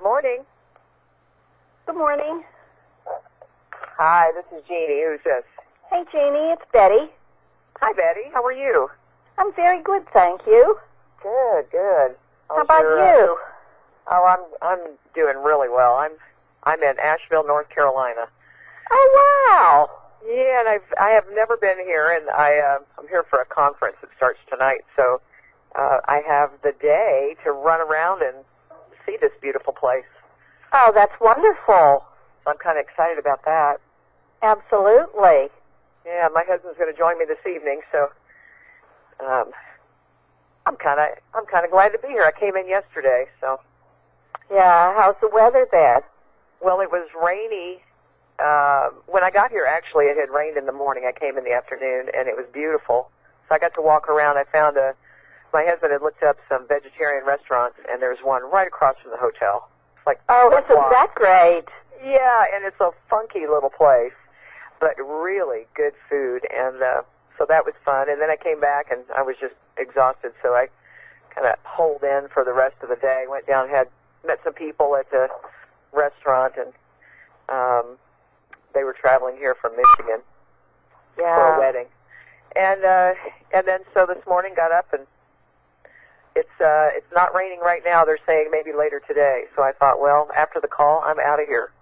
morning. Good morning. Hi, this is Jeannie. Who's this? Hey, Jeannie, it's Betty. Hi, Betty. How are you? I'm very good, thank you. Good, good. How about you? I'm doing really well. I'm in Asheville, North Carolina. Oh, wow. Yeah, and I have never been here, and I'm here for a conference that starts tonight. So I have the day to run around and see this beautiful place. Oh, that's wonderful. So I'm kind of excited about that. Absolutely. Yeah, my husband's going to join me this evening, so I'm kind of glad to be here. I came in yesterday, so. Yeah, how's the weather there? Well, it was rainy. When I got here, actually, it had rained in the morning. I came in the afternoon, and it was beautiful. So I got to walk around. My husband had looked up some vegetarian restaurants, and there's one right across from the hotel. It's like, oh, isn't that great? Yeah, and it's a funky little place, but really good food, and so that was fun. And then I came back, and I was just exhausted, so I kind of holed in for the rest of the day. Went down, met some people at the restaurant, and they were traveling here from Michigan for a wedding. And then so this morning got up, and it's not raining right now. They're saying maybe later today. So I thought, well, after the call, I'm out of here.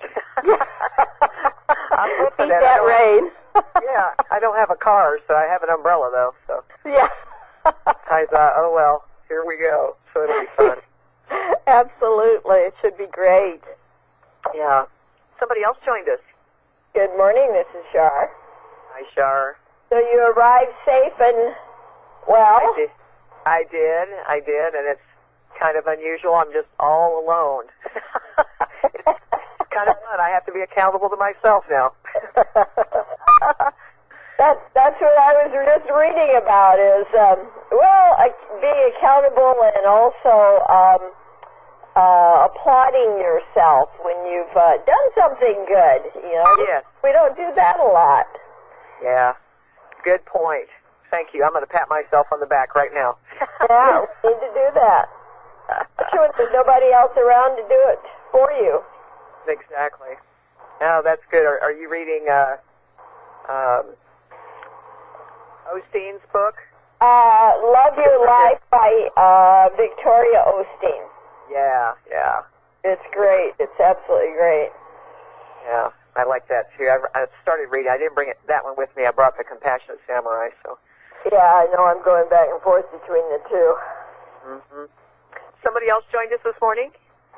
I'm hoping that rain. Yeah, I don't have a car, so I have an umbrella though. So yeah. I thought, oh well, here we go. So it'll be fun. Absolutely, it should be great. Yeah. Somebody else joined us. Good morning, this is Shar. Hi, Shar. So you arrived safe and well? I did, and it's kind of unusual. I'm just all alone. It's kind of fun. I have to be accountable to myself now. That's what I was just reading about is, being accountable and also applauding yourself when you've done something good. You know, yes. We don't do that a lot. Yeah, good point. Thank you. I'm going to pat myself on the back right now. Yeah, we need to do that. Sure, there's nobody else around to do it for you. Exactly. Oh, that's good. Are you reading Osteen's book? Love Your Life by Victoria Osteen. Yeah. It's great. It's absolutely great. Yeah, I like that too. I started reading. I didn't bring that one with me. I brought The Compassionate Samurai, so. Yeah, I know. I'm going back and forth between the two. Mm-hmm. Somebody else joined us this morning?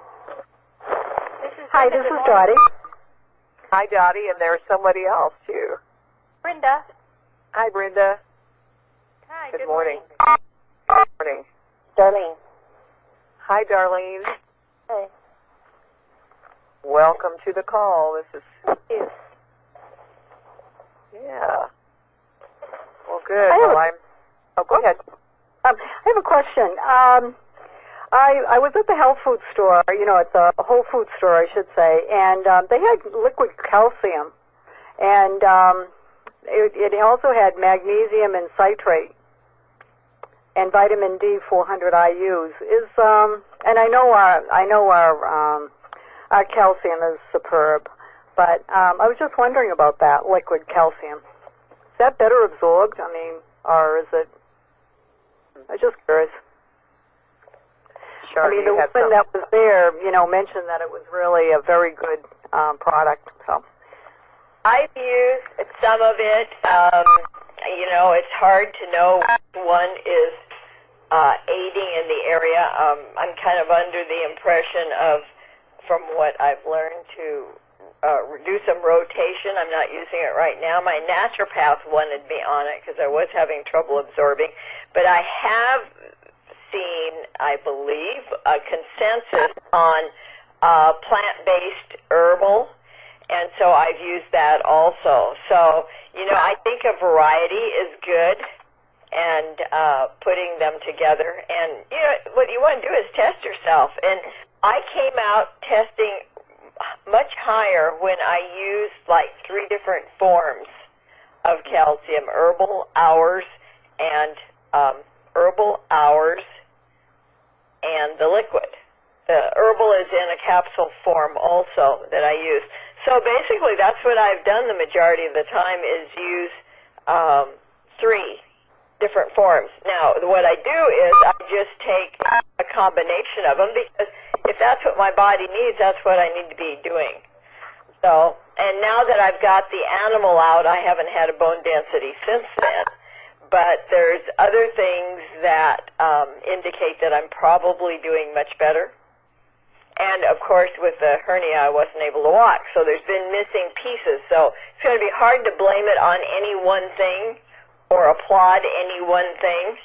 Hi, this is Dottie. Hi, Dottie, and there's somebody else, too. Brenda. Hi, Brenda. Hi, good morning. Good morning. Darlene. Hi, Darlene. Hey. Welcome to the call. This is... Yes. Yeah. Well, good. Go ahead. I have a question. I was at the health food store, it's a whole food store, I should say, and they had liquid calcium, and it also had magnesium and citrate, and vitamin D 400 IUs. And I know our calcium is superb, but I was just wondering about that liquid calcium. Is that better absorbed? Or is it? I was just curious. Sure, the woman that was there, mentioned that it was really a very good product. So I've used some of it. It's hard to know which one is aiding in the area. I'm kind of under the impression of, from what I've learned, to do some rotation. I'm not using it right now. My naturopath wanted me on it because I was having trouble absorbing. But I have seen, I believe, a consensus on plant-based herbal, and so I've used that also. So, I think a variety is good, and putting them together. And, what you want to do is test yourself. And I came out testing much higher when I used like 3 different forms of calcium: herbal, hours, and the liquid. the herbal is in a capsule form also that I use. So basically, that's what I've done the majority of the time is use 3 different forms. Now, what I do is I just take a combination of them because if that's what my body needs, that's what I need to be doing. So, and now that I've got the animal out, I haven't had a bone density since then. But there's other things that indicate that I'm probably doing much better. And, of course, with the hernia, I wasn't able to walk. So there's been missing pieces. So it's going to be hard to blame it on any one thing or applaud any one thing.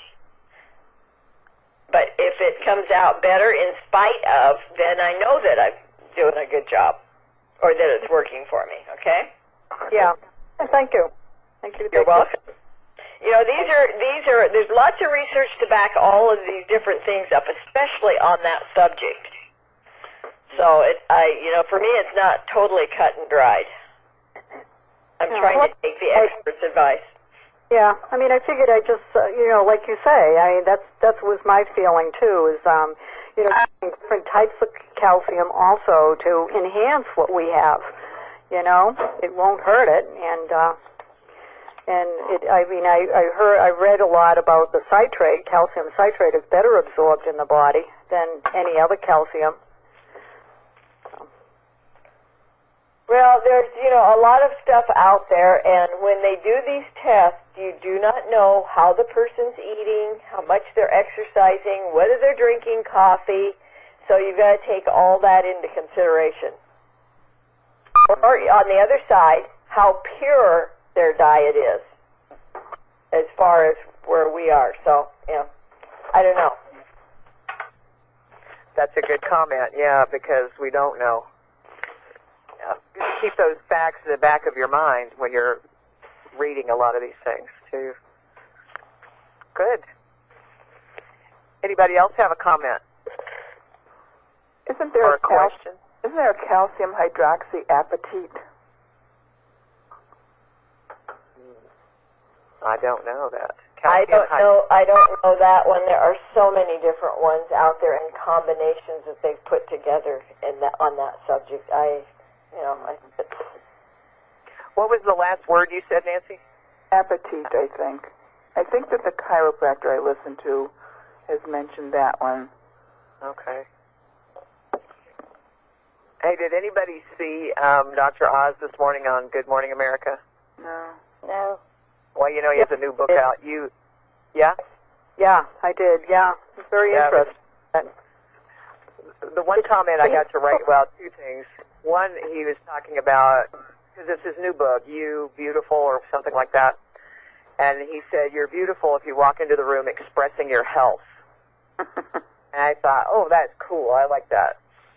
But if it comes out better in spite of, then I know that I'm doing a good job or that it's working for me, okay? Yeah. Thank you. Thank you. You're welcome. You know, there's lots of research to back all of these different things up, especially on that subject. So, for me, it's not totally cut and dried. I'm trying to take the expert's advice. Yeah, I mean, I figured I just, like you say, that was my feeling too, is, different types of calcium also to enhance what we have. It won't hurt it, I read a lot about the citrate. Calcium citrate is better absorbed in the body than any other calcium. Well, there's, a lot of stuff out there, and when they do these tests, you do not know how the person's eating, how much they're exercising, whether they're drinking coffee, so you've got to take all that into consideration. Or, on the other side, how pure their diet is, as far as where we are. So, I don't know. That's a good comment, yeah, because we don't know. Keep those facts in the back of your mind when you're reading a lot of these things, too. Good. Anybody else have a comment? Isn't there a question? Isn't there a calcium hydroxyapatite? I don't know that. I don't know that one. There are so many different ones out there and combinations that they've put together on that subject. What was the last word you said, Nancy? Apatite, I think. I think that the chiropractor I listened to has mentioned that one. Okay. Hey, did anybody see Dr. Oz this morning on Good Morning America? No. Well, he has a new book out. Yeah? Yeah, I did. Yeah, it's very interesting. The one comment I got to write about 2 things. One, he was talking about, because it's his new book, You Beautiful or something like that. And he said, you're beautiful if you walk into the room expressing your health. And I thought, oh, that's cool. I like that.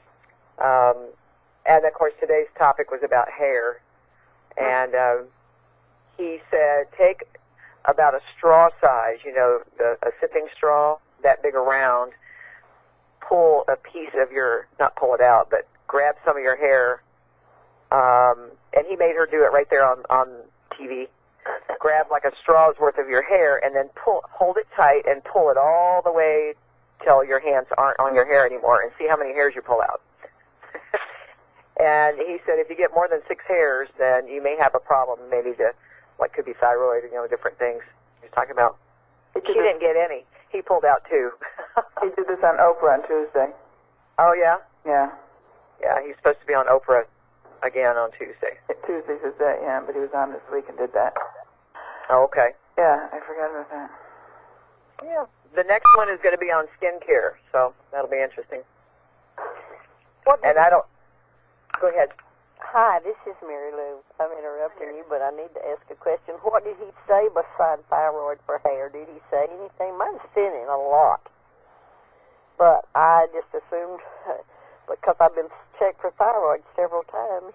And, of course, today's topic was about hair. And he said, take about a straw size, a sipping straw, that big around, pull a piece of not pull it out, but grab some of your hair, and he made her do it right there on TV. Grab like a straw's worth of your hair, and then hold it tight and pull it all the way till your hands aren't on your hair anymore, and see how many hairs you pull out. And he said if you get more than 6 hairs, then you may have a problem, maybe could be thyroid, different things he's talking about. She didn't get any. He pulled out 2. He did this on Oprah on Tuesday. Oh, yeah? Yeah. Yeah, he's supposed to be on Oprah again on Tuesday. Tuesday says that, yeah, but he was on this week and did that. Oh, okay. Yeah, I forgot about that. Yeah. The next one is going to be on skincare, so that'll be interesting. Go ahead. Hi, this is Mary Lou. I'm interrupting you, but I need to ask a question. What did he say beside thyroid for hair? Did he say anything? Mine's thinning a lot. But I just assumed, because I've been checked for thyroid several times.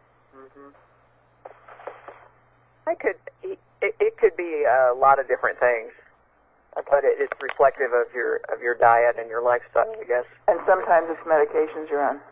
It could be a lot of different things, but it's reflective of your diet and your lifestyle, I guess. And sometimes it's medications you're on.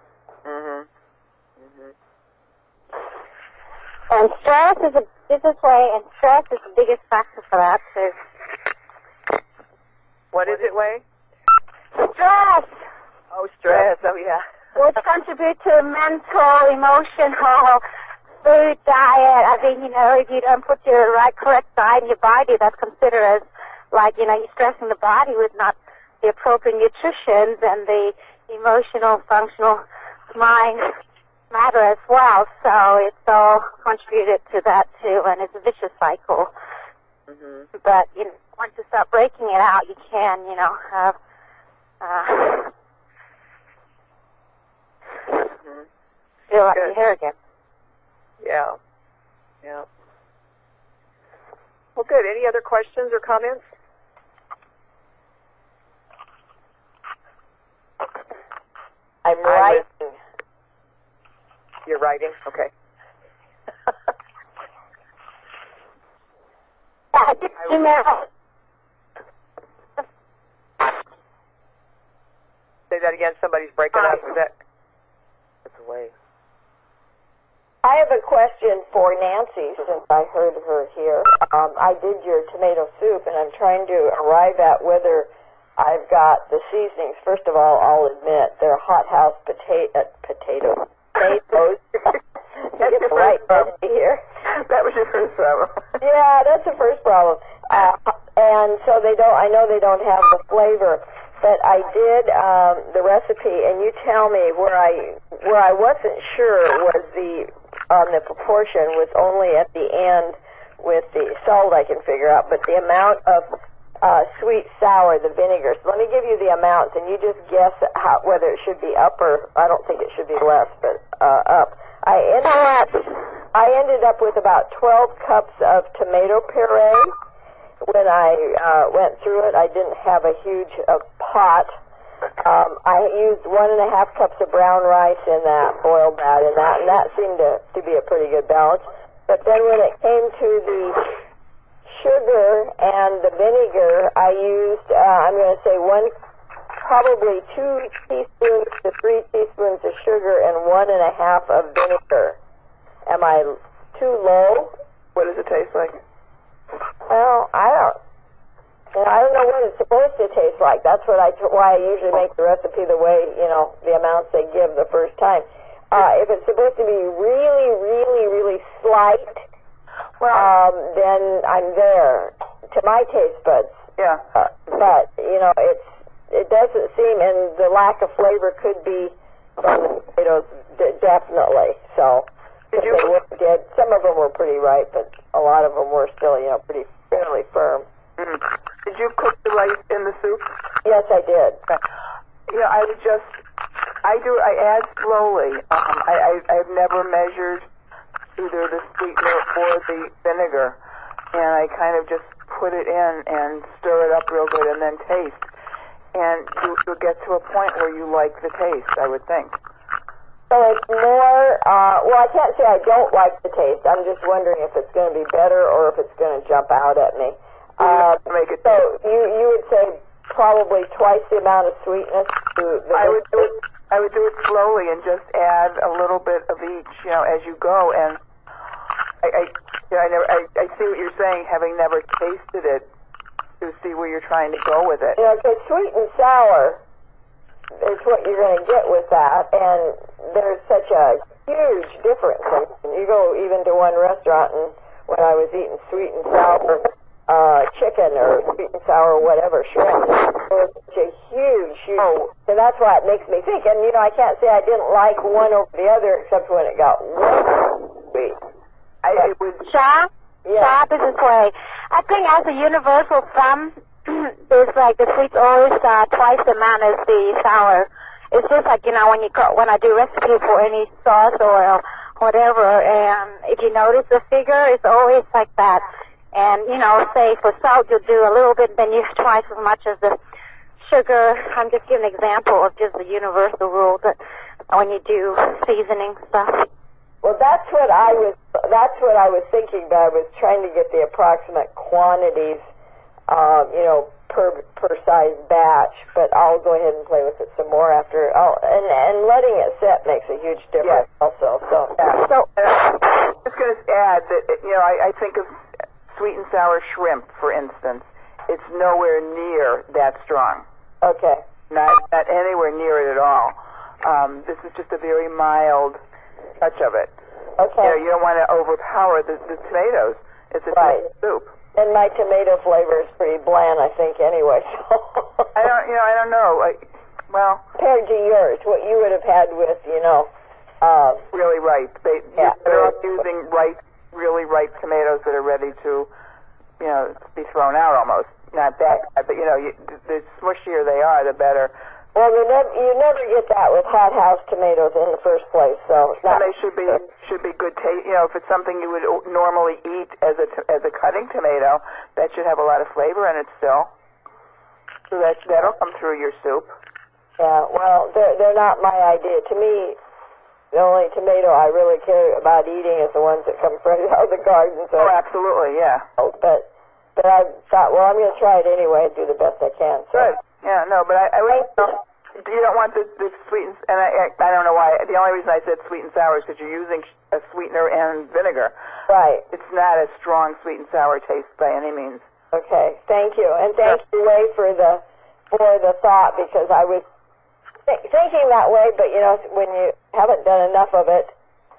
And stress is stress is the biggest factor for that too. What is it, Wade? Stress. Oh, stress. Oh, yeah. which contribute to mental, emotional, food, diet. I mean, if you don't put your correct diet in your body, that's considered as like, you're stressing the body with not the appropriate nutrition, and the emotional, functional mind matter as well. So it's all contributed to that too, and it's a vicious cycle. Mm-hmm. But once you start breaking it out, you can, have feel like your hair again. Yeah. Yeah. Well, good. Any other questions or comments? I'm writing. You're writing? Okay. I just email. Say that again. Somebody's breaking up. Is that? That's away. I have a question for Nancy, since I heard her here. I did your tomato soup, and I'm trying to arrive at whether I've got the seasonings. First of all, I'll admit they're hothouse potatoes. Get the right recipe here. That was your first problem. Yeah, that's the first problem. And so I know they don't have the flavor. But I did the recipe, and you tell me where I wasn't sure was the proportion was only at the end with the salt I can figure out, but the amount of sweet sour, the vinegar. So let me give you the amounts, and you just guess whether it should be up or I don't think it should be less, but up. I ended up with about 12 cups of tomato puree. When I went through it, I didn't have a huge pot. I used 1.5 cups of brown rice in that, boiled that in that, and that seemed to be a pretty good balance. But then when it came to the sugar and the vinegar, I used, I'm going to say probably 2 teaspoons to 3 teaspoons of sugar and 1.5 of vinegar. Am I too low? What does it taste like? Well, I don't know what it's supposed to taste like. That's why I usually make the recipe the way, the amounts they give the first time. If it's supposed to be really, really, really slight, then I'm there to my taste buds. Yeah. But it doesn't seem, and the lack of flavor could be from the potatoes, definitely. So. Some of them were pretty ripe, but a lot of them were still, pretty fairly firm. Mm. Did you cook the rice in the soup? Yes, I did. I add slowly. I've never measured either the sweetener or the vinegar, and I kind of just put it in and stir it up real good and then taste. And you'll get to a point where you like the taste, I would think. So it's more, I can't say I don't like the taste. I'm just wondering if it's going to be better or if it's going to jump out at me. So you would say probably twice the amount of sweetness to the I would do it slowly and just add a little bit of each, as you go. And I see what you're saying, having never tasted it, to see where you're trying to go with it. Because sweet and sour is what you're going to get with that, and there's such a huge difference. And you go even to one restaurant, and when I was eating sweet and sour chicken or sweet and sour whatever shrimp, there was such a huge. So that's why it makes me think. And I can't say I didn't like one over the other, except when it got way sweet. Sharp? Yeah. Sharp is this way. I think as a universal thumb, it's like the sweet's always twice the amount as the sour. It's just like, when I do recipes for any sauce or whatever, and if you notice the figure, it's always like that. And, say for salt, you'll do a little bit, then you twice as much as the sugar. I'm just giving an example of just the universal rule that when you do seasoning stuff. Well, that's what I was thinking, but I was trying to get the approximate quantities, per size batch. But I'll go ahead and play with it some more after. And letting it set makes a huge difference, also. So I'm just going to add that I think of sweet and sour shrimp, for instance. It's nowhere near that strong. Okay. not anywhere near it at all. This is just a very mild touch of it. Okay. You don't want to overpower the tomatoes. It's a Right. soup. And my tomato flavor is pretty bland, I think, anyway. So I don't know. Well, compared to yours, what you would have had with, really ripe. Yeah. They're all using really ripe tomatoes that are ready to, be thrown out almost. Not that, but the smushier they are, the better. well, you never get that with hothouse tomatoes in the first place. So it's not. And they should be good taste. If it's something you would normally eat as a cutting tomato, that should have a lot of flavor in it still. So that'll come through your soup. Yeah. Well, they're not my idea. To me, the only tomato I really care about eating is the ones that come fresh out of the garden. So, Oh, absolutely, yeah. but I thought, well, I'm going to try it anyway and do the best I can. So. Good. Yeah, no, but I would. You don't want the sweet and I don't know why. The only reason I said sweet and sour is because you're using a sweetener and vinegar. Right. It's not a strong sweet and sour taste by any means. Okay. Thank you, and thank you, Ray, for the thought, because I was thinking that way, but when you haven't done enough of it,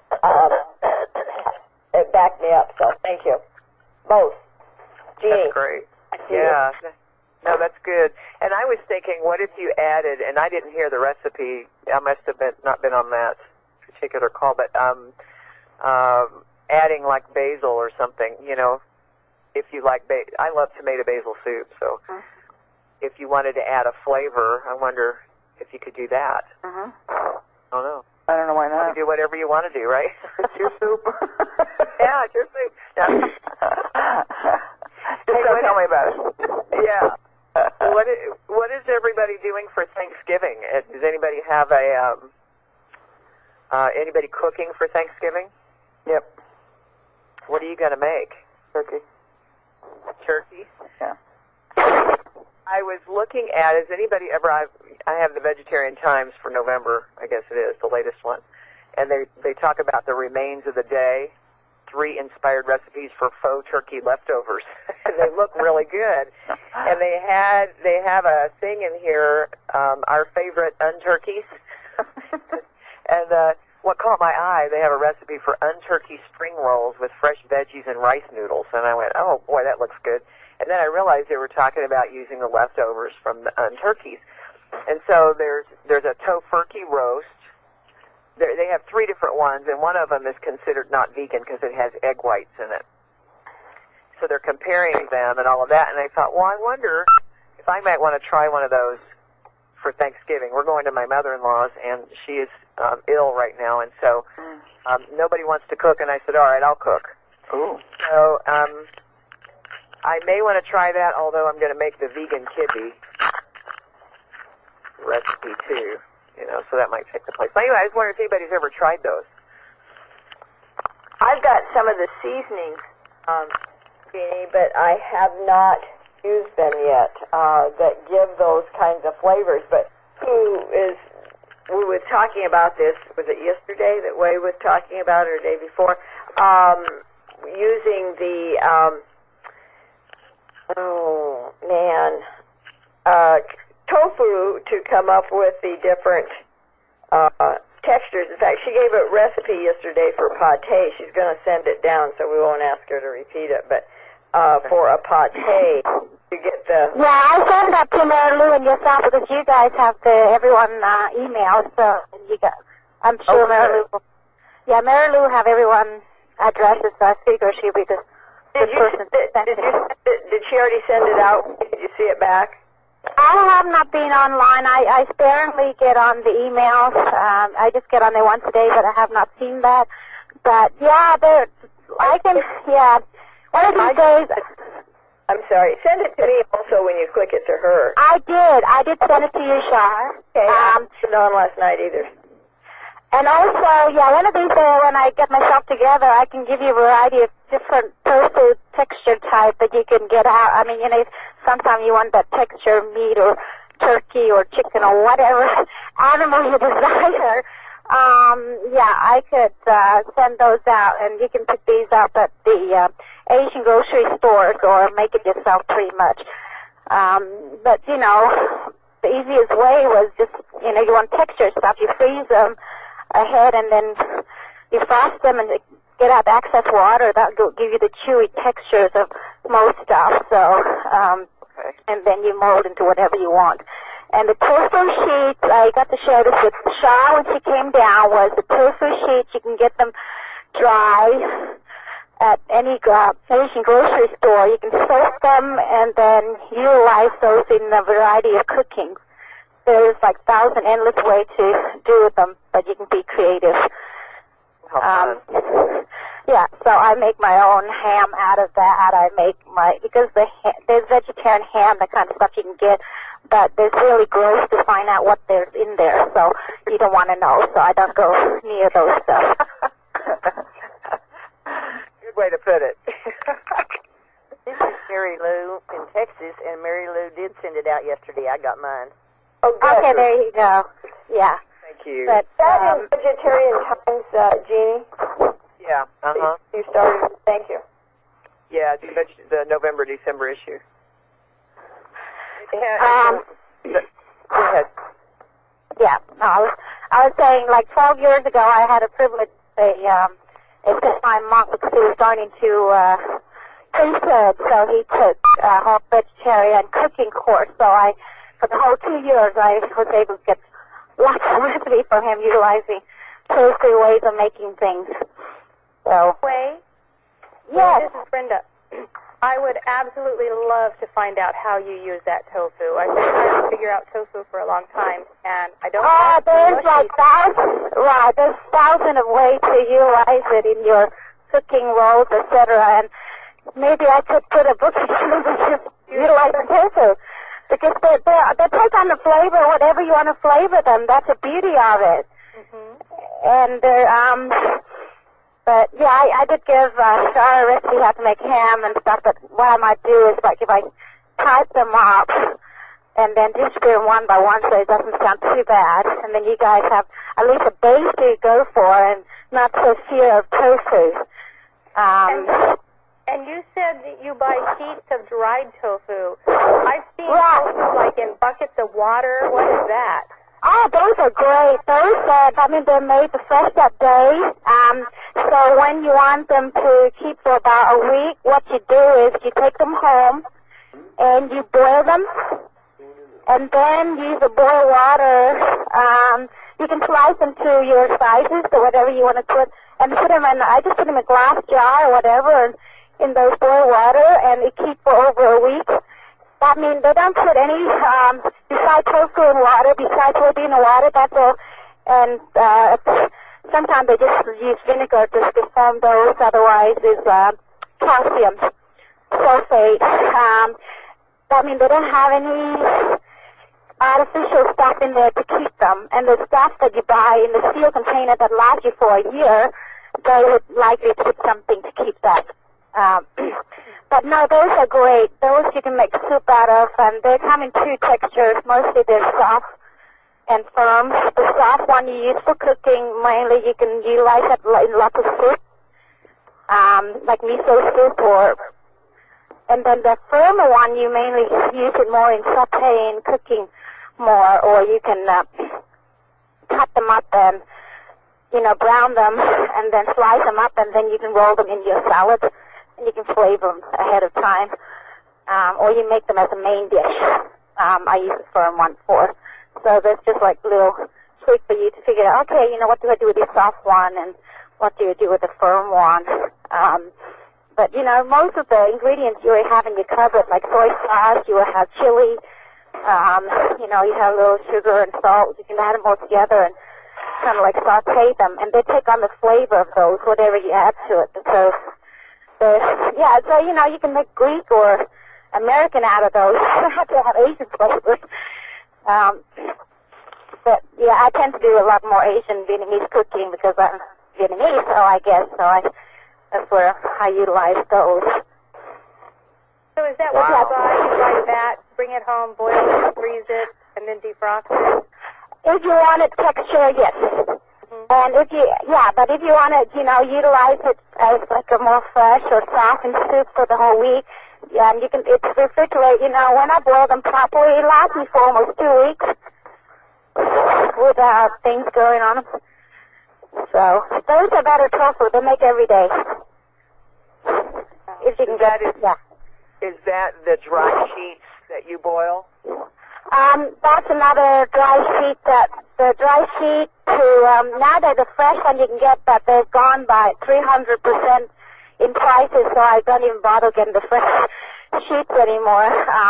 it backed me up. So thank you, both. Jeannie. That's great. Yeah. No, that's good. And I was thinking, what if you added, and I didn't hear the recipe, I must have not been on that particular call, but adding like basil or something, if you like I love tomato basil soup, so if you wanted to add a flavor, I wonder if you could do that. Mm-hmm. I don't know. I don't know why not. You do whatever you want to do, right? It's your soup. Yeah, it's your soup. No. Just don't tell me about it. Yeah. What is everybody doing for Thanksgiving? Does anybody have anybody cooking for Thanksgiving? Yep. What are you going to make? Turkey. Turkey? Yeah. I was looking at, has anybody ever, I have the Vegetarian Times for November, I guess it is, the latest one, and they talk about the remains of the day, 3 inspired recipes for faux turkey leftovers. And they look really good. And they have a thing in here, our favorite unturkeys. And what caught my eye, they have a recipe for unturkey spring rolls with fresh veggies and rice noodles. And I went, oh boy, that looks good. And then I realized they were talking about using the leftovers from the unturkeys. And so there's a tofurkey roast. They have 3 different ones, and one of them is considered not vegan because it has egg whites in it. So they're comparing them and all of that, and I thought, well, I wonder if I might want to try one of those for Thanksgiving. We're going to my mother-in-law's, and she is ill right now, and so nobody wants to cook, and I said, all right, I'll cook. Ooh. So I may want to try that, although I'm going to make the vegan kidney recipe too. So that might take the place. But anyway, I was wondering if anybody's ever tried those. I've got some of the seasonings, Jeannie, but I have not used them yet that give those kinds of flavors. But we were talking about this, was it yesterday that Wade was talking about it, or the day before, using the, tofu to come up with the different textures. In fact, she gave a recipe yesterday for pâté. She's going to send it down, so we won't ask her to repeat it. But for a pâté, to get the... Yeah, I sent that to Mary Lou and yourself because you guys have everyone email, so I'm sure Mary Lou... Yeah, Mary Lou have everyone addresses, so I figure she'll be the person to send it. Did she already send it out? Did you see it back? I have not been online. I sparingly get on the emails. I just get on there once a day, but I have not seen that. But yeah, one of these days. I'm sorry. Send it to me also when you click it to her. I did send it to you, Shar. Okay. I didn't on last night either. And also, one of these days when I get myself together, I can give you a variety of different tofu texture type that you can get out. I mean, sometimes you want that texture meat or turkey or chicken or whatever animal you desire. I could send those out, and you can pick these up at the Asian grocery stores or make it yourself pretty much. But, the easiest way was just, you know, you want texture stuff, you freeze them ahead and then you frost them and get out the excess water. That will give you the chewy textures of most stuff. So, and then you mold into whatever you want. And the tofu sheets, I got to share this with Shaw when she came down, was the tofu sheets. You can get them dry at any Asian grocery store. You can soak them and then utilize those in a variety of cooking. There's like endless ways to do them, but you can be creative. Yeah, so I make my own ham out of that. I make because there's vegetarian ham, that kind of stuff you can get, but it's really gross to find out what there's in there, so you don't want to know, so I don't go near those stuff. Good way to put it. This is Mary Lou in Texas, and Mary Lou did send it out yesterday. I got mine. Oh, good. Okay, there you go. Yeah. Thank you. But, That is Vegetarian Times, Jeannie. Yeah. You started. Thank you. Yeah, it's the November-December issue. Go ahead. Yeah. No, I was saying, like 12 years ago, I had a privilege to assist my monk because he was going into priesthood, so he took a whole vegetarian cooking course. So for the whole 2 years, I was able to get lots of recipes from him utilizing tofu ways of making things. So. Yes. This is Brenda. I would absolutely love to find out how you use that tofu. I've been trying to figure out tofu for a long time, and I don't know. There's like there's thousands of ways to utilize it in your cooking rolls, etc. And maybe I could put a book together that just utilizing tofu. Because they take on the flavor, whatever you want to flavor them. That's the beauty of it. Mm-hmm. And but yeah, I did give Shara a recipe how to make ham and stuff. But what I might do is, like, if I type them up and then distribute them one by one, so it doesn't sound too bad. And then you guys have at least a base to go for, and not so fear of tofu. And you said that you buy sheets of dried tofu. I've seen tofu like in buckets of water. What is that? Oh, those are great. Those, they're made the fresh that day. So when you want them to keep for about a week, what you do is you take them home and you boil them, and then use the boiled water. You can slice them to your sizes, so whatever you want to put, and put them in. I just put them in a glass jar or whatever, and in those boiled water, and it keeps for over a week. That means they don't put any, besides tofu in water, besides protein in water, that's all. And sometimes they just use vinegar just to form those, otherwise it's calcium sulfate. That means they don't have any artificial stuff in there to keep them. And the stuff that you buy in the steel container that lasts you for a year, they would likely put something to keep that. But no, those are great. Those you can make soup out of, and they come in two textures. Mostly they're soft and firm. The soft one you use for cooking, mainly you can utilize that in lots of soup, like miso soup, and then the firmer one you mainly use it more in sauteing, cooking more, or you can cut them up and, brown them, and then slice them up, and then you can roll them in your salad. And you can flavor them ahead of time, or you make them as a main dish. I use the firm one for. So there's just like little trick for you to figure out, okay, what do I do with the soft one, and what do you do with the firm one? But, most of the ingredients you already have in your cupboard, like soy sauce, you will have chili, you have a little sugar and salt. You can add them all together and kind of like saute them, and they take on the flavor of those, whatever you add to it. So you can make Greek or American out of those. You don't have to have Asian flavors. But, I tend to do a lot more Asian Vietnamese cooking because I'm Vietnamese, that's where I utilize those. So is that what you buy? You buy that, bring it home, boil it, freeze it, and then defrost it? If you want it texture, yes. And if you want to, utilize it as like a more fresh or softened soup for the whole week, Yeah, and it's refrigerated. You know, when I boil them properly, it lasts me for almost 2 weeks without things going on them. So those are better tofu. They make every day. If you can get it, yeah. Is that the dry sheets that you boil? That's another dry sheet. The dry sheet to nowadays the fresh one you can get, but they've gone by 300% in prices, so I don't even bother getting the fresh sheets anymore.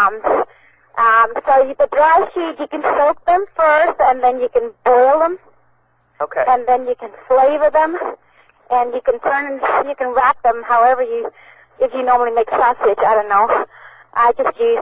So the dry sheet, you can soak them first, and then you can boil them. Okay. And then you can flavor them, and you can wrap them however if you normally make sausage, I don't know. I just use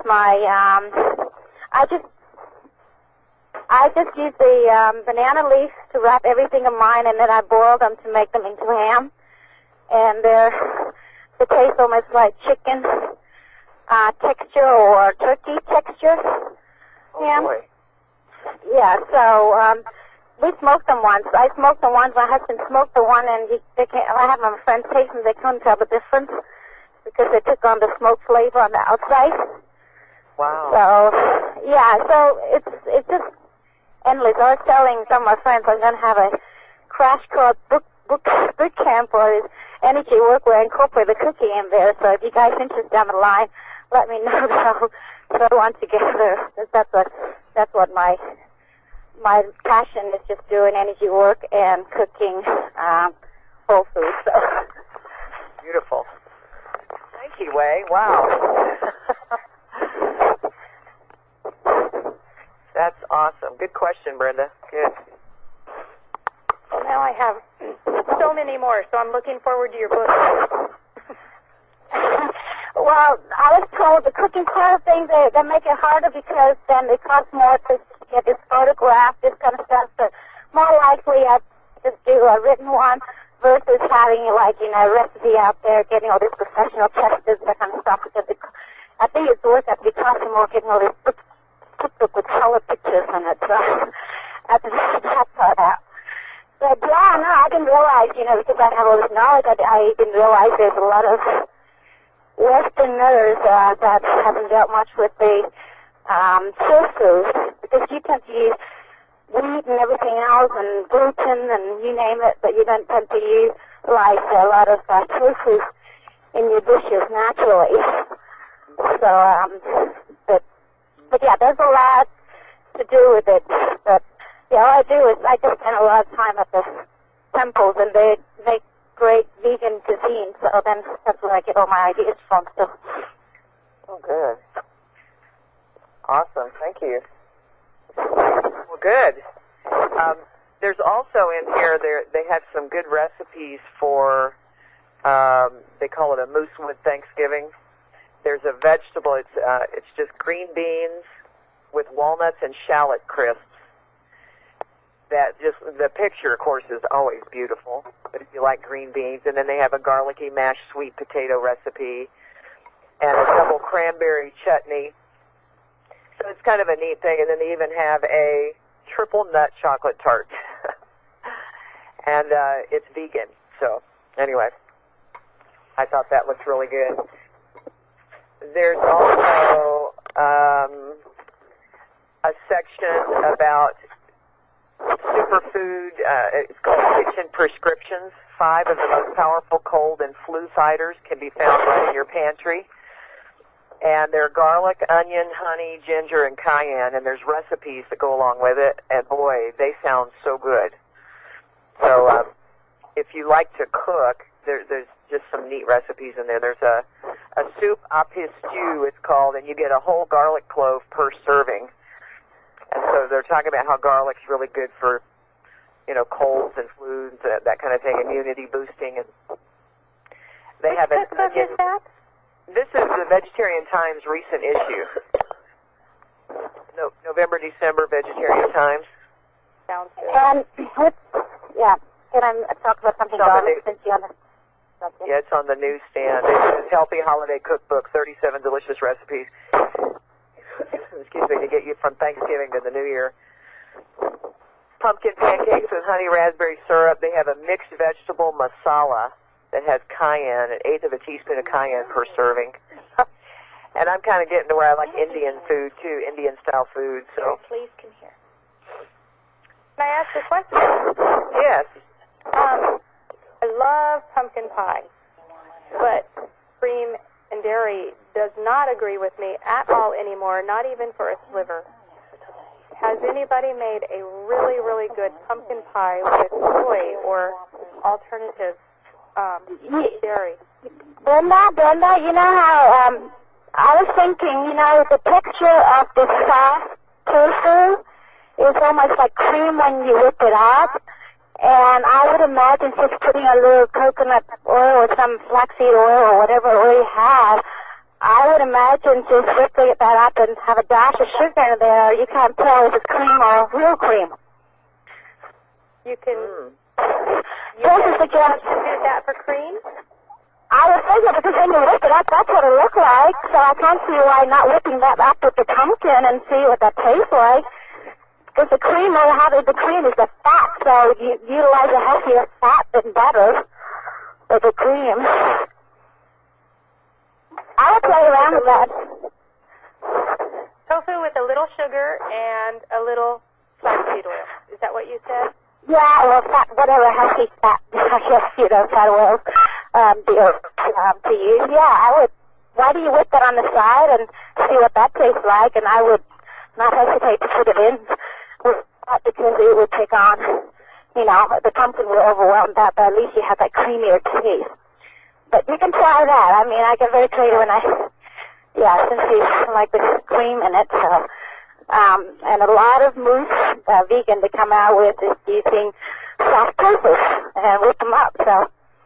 I just use the banana leaf to wrap everything of mine, and then I boil them to make them into ham. And they taste almost like chicken texture or turkey texture. Oh, yeah. Boy. Yeah, so we smoked them once. I smoked them once. My husband smoked the one, and I had my friends taste them. They couldn't tell the difference because they took on the smoke flavor on the outside. Wow. So, yeah, so it's just endless. I was telling some of my friends I'm going to have a crash course boot camp for this energy work where I incorporate the cookie in there. So if you guys are interested down the line, let me know. So I want to get there. That's what my passion is, just doing energy work and cooking whole foods. So. Beautiful. Thank you, Wei. Wow. That's awesome. Good question, Brenda. Good. Well, now I have so many more, so I'm looking forward to your book. Well, I was told the cooking part of things, they make it harder because then it costs more to get this photograph, this kind of stuff. But more likely I'd just do a written one versus having, like, you know, a recipe out there, getting all this professional testers, that kind of stuff. Because I think it's worth it. It costs more getting all this cookbook with color pictures in it. So I have to figure that part out. But yeah, no, I didn't realize, you know, because I have all this knowledge, I didn't realize there's a lot of Westerners that haven't dealt much with the tofu, because you tend to use wheat and everything else and gluten and you name it, but you don't tend to use like a lot of tofu in your dishes naturally. So, but yeah, there's a lot to do with it. But yeah, all I do is I just spend a lot of time at the temples, and they make great vegan cuisine, so then that's where I get all my ideas from. So. Oh, good. Awesome. Thank you. Well, good. There's also in here, they have some good recipes for, they call it a moosewood Thanksgiving. There's a vegetable, it's just green beans with walnuts and shallot crisps. The picture, of course, is always beautiful, but if you like green beans, and then they have a garlicky mashed sweet potato recipe and a double cranberry chutney. So it's kind of a neat thing, and then they even have a triple nut chocolate tart. And it's vegan. So anyway, I thought that looked really good. There's also a section about superfood. It's called Kitchen Prescriptions. 5 of the most powerful cold and flu fighters can be found right in your pantry. And they're garlic, onion, honey, ginger, and cayenne, and there's recipes that go along with it, and boy, they sound so good. So if you like to cook, there's just some neat recipes in there. There's a soup à pistou, it's called, and you get a whole garlic clove per serving. And so they're talking about how garlic's really good for, you know, colds and flus, that kind of thing, immunity boosting. And they have Which cookbook is that? This is the Vegetarian Times recent issue. November, December Vegetarian Times. Sounds good. Yeah, can I talk about something garlic since you're on the subject? Yeah, it's on the newsstand. It's Healthy Holiday Cookbook, 37 delicious recipes. Excuse me, to get you from Thanksgiving to the New Year. Pumpkin pancakes with honey raspberry syrup. They have a mixed vegetable masala that has cayenne, 1/8 of a teaspoon of cayenne per serving. And I'm kind of getting to where I like Indian food too, Indian style food. So. Please come here. Can I ask a question? Yes. I love pumpkin pie, but cream and dairy does not agree with me at all anymore, not even for a sliver. Has anybody made a really, really good pumpkin pie with soy or alternative dairy? Brenda, you know how I was thinking, you know, the texture of the soft tofu is almost like cream when you whip it up. And I would imagine just putting a little coconut oil or some flaxseed oil or whatever oil you have, I would imagine just whipping that up and have a dash of sugar in there. You can't tell if it's cream or real cream. You can suggest do that for cream? I was thinking because when you whip it up, that's what it looks like. So I can't see why not whipping that up with the pumpkin and see what that tastes like. Because the cream, the cream is the fat, so you utilize a healthier fat than butter with the cream. I would play around with that. Tofu with a little sugar and a little flaxseed oil. Is that what you said? Yeah, or fat, whatever healthy fat, fat oils to use. Yeah, I would. Why do you whip that on the side and see what that tastes like? And I would not hesitate to put it in because it would take on, the pumpkin will overwhelm that, but at least you have that creamier taste. But you can try that. I mean, I get very creative when since you like the cream in it, so, and a lot of moose vegan they come out with is using soft tofu and whip them up, so.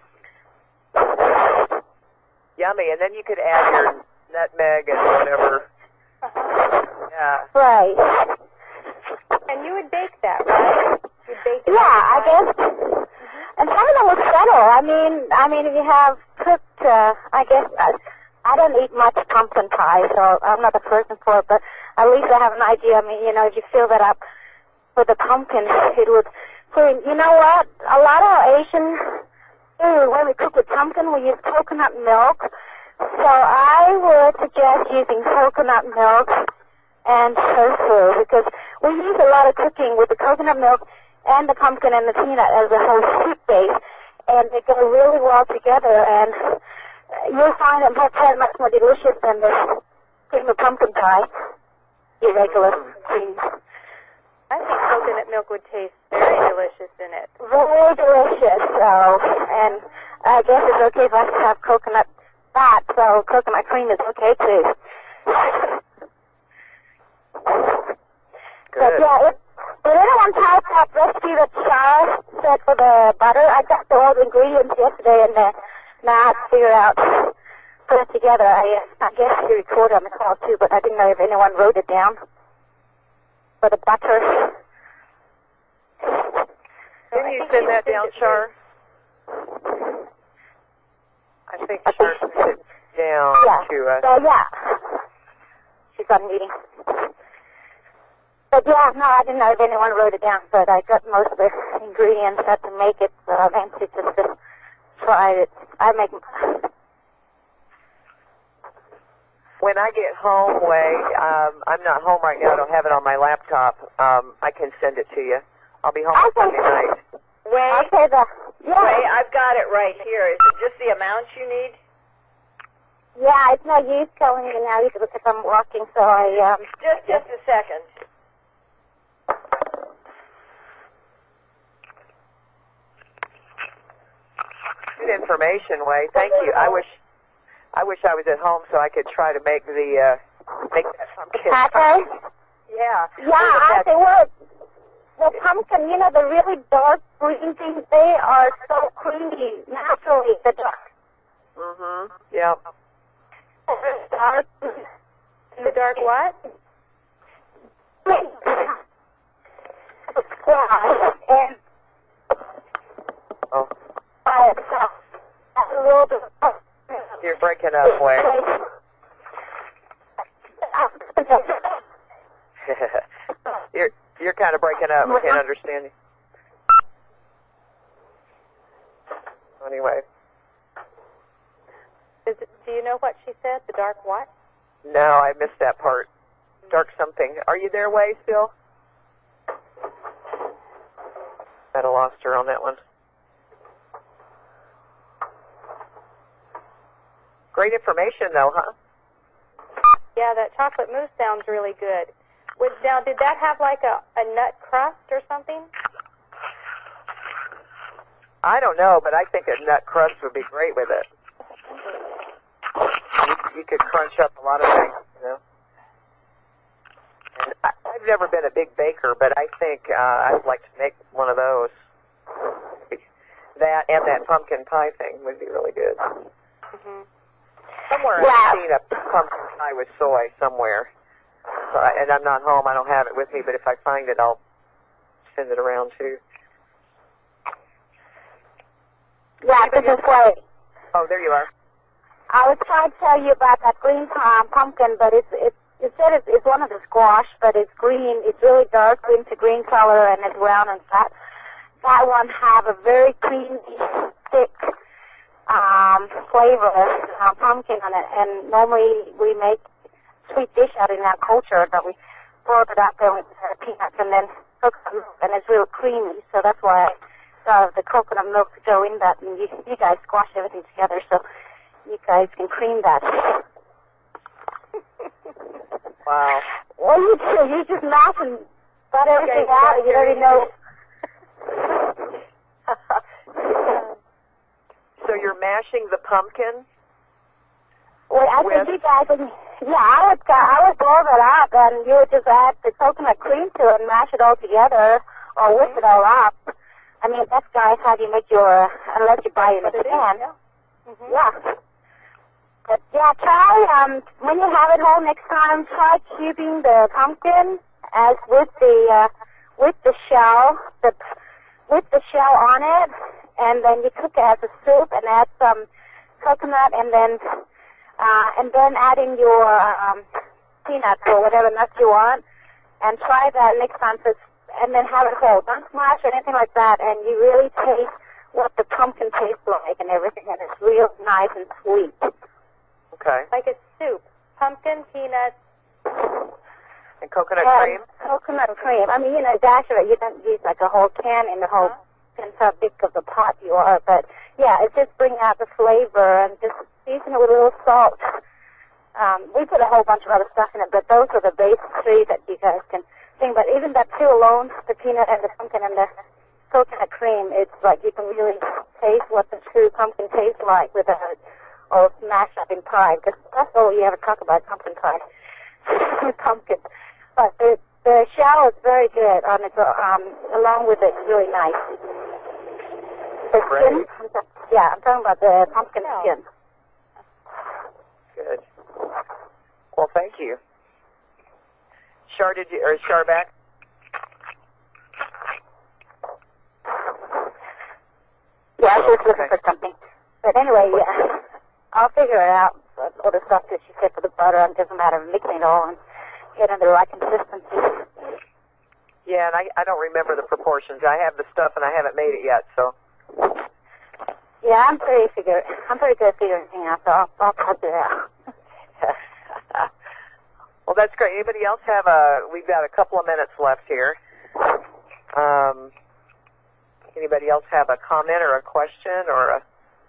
Yummy, and then you could add your nutmeg and whatever. Yeah. Right. And you would bake that, right? You'd bake it. Yeah, I guess. And some of them would settle. I mean, if you have cooked, I guess, I don't eat much pumpkin pie, so I'm not the person for it, but at least I have an idea. I mean, if you fill that up with the pumpkin, it would, you know what? A lot of Asian food, when we cook with pumpkin, we use coconut milk. So I would suggest using coconut milk and tofu because we use a lot of cooking with the coconut milk and the pumpkin and the peanut as a whole soup base, and they go really well together, and you'll find it much more delicious than the cream of pumpkin pie, your regular cream. I think coconut milk would taste very delicious in it. Very delicious, so, and I guess it's okay if I have coconut fat, so coconut cream is okay too. But yeah, did anyone type that recipe that Shar said for the butter? I got all the ingredients yesterday and now I have to figure out, put it together. I guess you recorded on the call too, but I didn't know if anyone wrote it down. For the butter. Didn't you send that down, Shar? I think Shar sent it down to us. So yeah. She's on meeting. But yeah, no, I didn't know if anyone wrote it down, but I got most of the ingredients had to make it, so I meant to just try it. When I get home, I'm not home right now. I don't have it on my laptop. I can send it to you. I'll be home Sunday night. Wait, I've got it right here. Is it just the amount you need? Yeah, it's no use telling you now because I'm walking, so I, Just a second. Good information, Way. Thank you. I wish I was at home so I could try to make that pumpkin pie. Yeah. Yeah, I say, well, the pumpkin, the really dark green things, they are so creamy naturally, the dark. Mm-hmm. Yeah. Dark. The dark what? Yeah, and by itself. A little bit. You're breaking up, Way. You're kind of breaking up. I can't understand you. Anyway. Do you know what she said? The dark what? No, I missed that part. Dark something. Are you there, Way, still? Might have lost her on that one. Great information, though, huh? Yeah, that chocolate mousse sounds really good. Now, did that have like a nut crust or something? I don't know, but I think a nut crust would be great with it. You could crunch up a lot of things, you know. And I've never been a big baker, but I think I'd like to make one of those. That and that pumpkin pie thing would be really good. Mm-hmm. Somewhere I've seen a pumpkin pie with soy somewhere. So and I'm not home. I don't have it with me, but if I find it, I'll send it around too. Yeah, this is Way. Oh, there you are. I was trying to tell you about that green pumpkin, but it said it's one of the squash, but it's green. It's really dark green to green color, and it's round and fat. That one have a very creamy, thick flavor pumpkin on it, and normally we make sweet dish out in our culture that we boil it up there with peanuts and then coconut milk, and it's real creamy. So that's why I thought of the coconut milk to go in that, and you guys squash everything together so you guys can cream that. Wow. Well, you just mash and got everything out. You already know. So you're mashing the pumpkin? Well, I think you guys, I would boil it up, and you would just add the coconut cream to it and mash it all together, or whip it all up. I mean, that's guys how you make your, unless you buy it in a can. Yeah. But yeah, try, when you have it home next time, try cubing the pumpkin as with the shell, with the shell on it, and then you cook it as a soup and add some coconut and then adding your peanuts or whatever nuts you want, and try that next time. And then have it whole. Don't smash or anything like that, and you really taste what the pumpkin tastes like and everything, and it's real nice and sweet. Okay. Like a soup. Pumpkin, peanuts. And coconut cream? Coconut cream. I mean, a dash of it. You don't use like a whole can in the whole, depends how big of the pot you are. But, yeah, it just brings out the flavor and just season it with a little salt. We put a whole bunch of other stuff in it, but those are the base three that you guys can think. But even that two alone, the peanut and the pumpkin and the coconut cream, it's like you can really taste what the true pumpkin tastes like with a or smashed up in pie, because that's all you ever talk about, pumpkin pie. Pumpkin. But the shell is very good on its along with it, it's really nice. The skin, I'm talking about the pumpkin skin. Good. Well, thank you. Is Char back? Yeah, I was just looking for something. But anyway, yeah. I'll figure it out. All the stuff that she said for the butter, it doesn't matter, mixing it all and getting the right consistency. Yeah, and I don't remember the proportions. I have the stuff and I haven't made it yet, so. Yeah, I'm pretty good at figuring things out, so I'll figure it out. Well, that's great. Anybody else have we've got a couple of minutes left here. Anybody else have a comment or a question or a...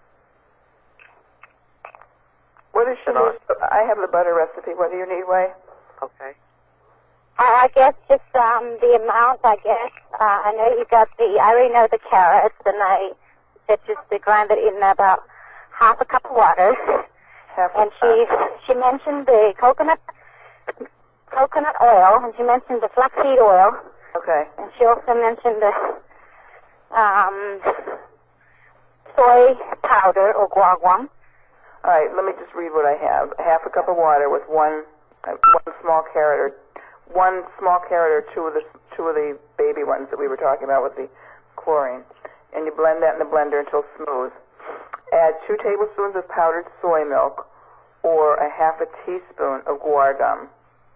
What is she need? I have the butter recipe. What do you need, Way? Okay. I guess just the amount, I guess. I know you got I already know the carrots, and I said just to grind it in about half a cup of water. And she mentioned the coconut oil, and she mentioned the flaxseed oil. Okay. And she also mentioned the soy powder or guar. All right, let me just read what I have. Half a cup of water with one small carrot or two of the baby ones that we were talking about with the chlorine, and you blend that in the blender until smooth. Add 2 tablespoons of powdered soy milk or a half a teaspoon of guar gum.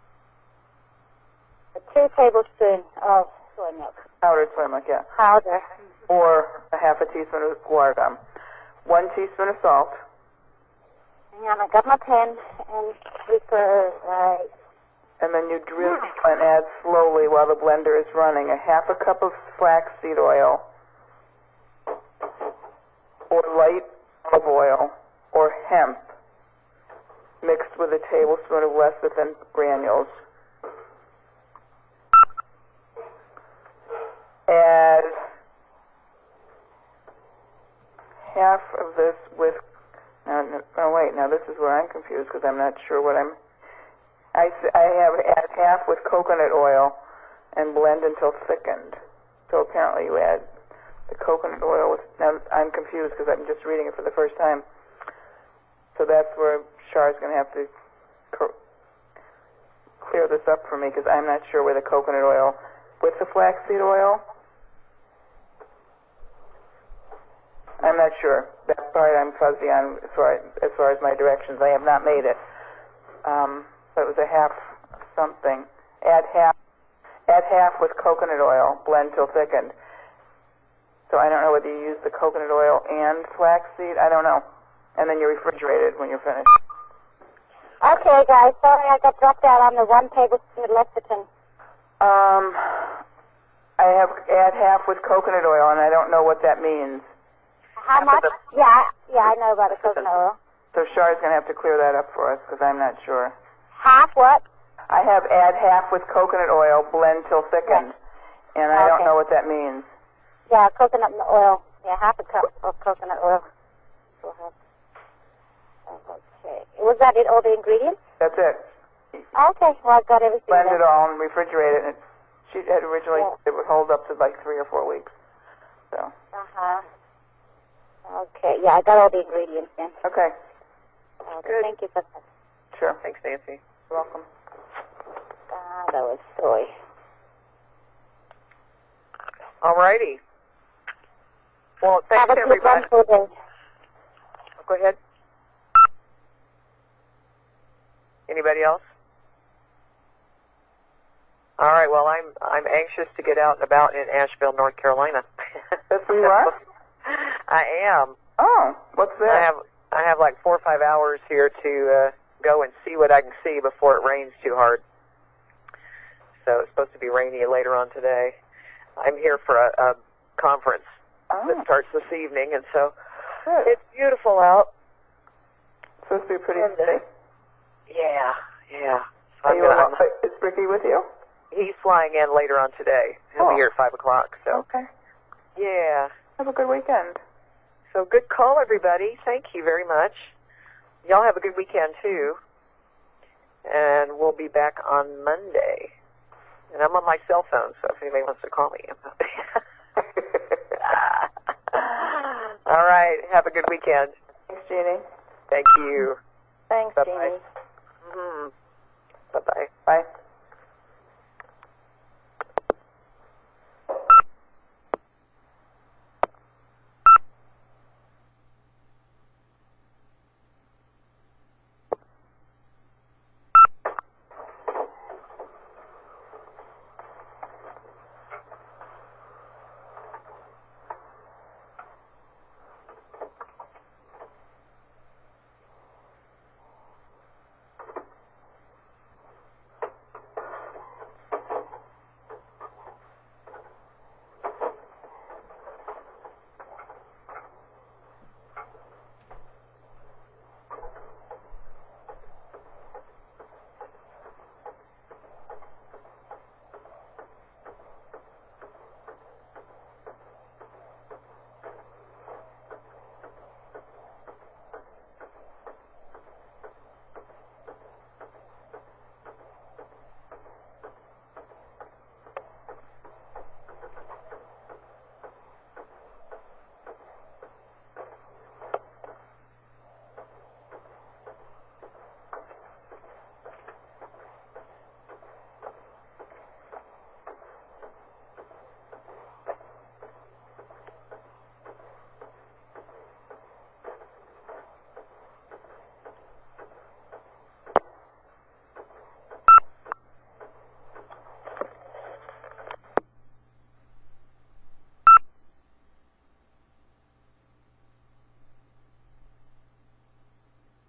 2 tablespoons of soy milk. Powdered soy milk, yeah. Powder. Or a half a teaspoon of guar gum. 1 teaspoon of salt. Hang on, I got my pen and paper, right. And then you drizzle and add slowly while the blender is running a half a cup of flaxseed oil or light olive oil or hemp mixed with a tablespoon of lecithin granules. Add half of this with, now this is where I'm confused because I'm not sure what I have add half with coconut oil and blend until thickened. So apparently you add the coconut oil with, now I'm confused because I'm just reading it for the first time. So that's where Char's going to have to clear this up for me because I'm not sure where the coconut oil with the flaxseed oil. I'm not sure. That part I'm fuzzy on as far as my directions. I have not made it. But it was a half something. Add half with coconut oil. Blend till thickened. So I don't know whether you use the coconut oil and flaxseed. I don't know. And then you refrigerate it when you're finished. Okay, guys. Sorry I got dropped out on the 1 tablespoon of lecithin. I have add half with coconut oil, and I don't know what that means. How much? Yeah, I know about the coconut oil. So Char's going to have to clear that up for us because I'm not sure. Half what? I have add half with coconut oil, blend till thickened, and I don't know what that means. Yeah, coconut oil. Yeah, half a cup of coconut oil. Okay. Was that it, all the ingredients? That's it. Okay, well, I've got everything. Blend it all and refrigerate it. And she had originally, it would hold up to like 3 or 4 weeks. So. Uh-huh. Okay, yeah, I got all the ingredients then. Okay. Good. Thank you for that. Sure. Thanks, Nancy. You're welcome. That was soy. All righty. Well, thanks, Have a good everybody. one. Go ahead. Anybody else? All right. Well, I'm anxious to get out and about in Asheville, North Carolina. That's where you are? I am. Oh, what's that? I have like 4 or 5 hours here to go and see what I can see before it rains too hard. So it's supposed to be rainy later on today. I'm here for a conference that starts this evening, and so it's beautiful out. It's supposed to be pretty day. Yeah. Is Ricky with you? He's flying in later on today. He'll be here at 5 o'clock. So. Okay. Yeah. Have a good weekend. So good call, everybody. Thank you very much. Y'all have a good weekend, too. And we'll be back on Monday. And I'm on my cell phone, so if anybody wants to call me. All right. Have a good weekend. Thanks, Jeannie. Thank you. Thanks, Bye-bye. Jeannie. Mm-hmm. Bye-bye. Bye.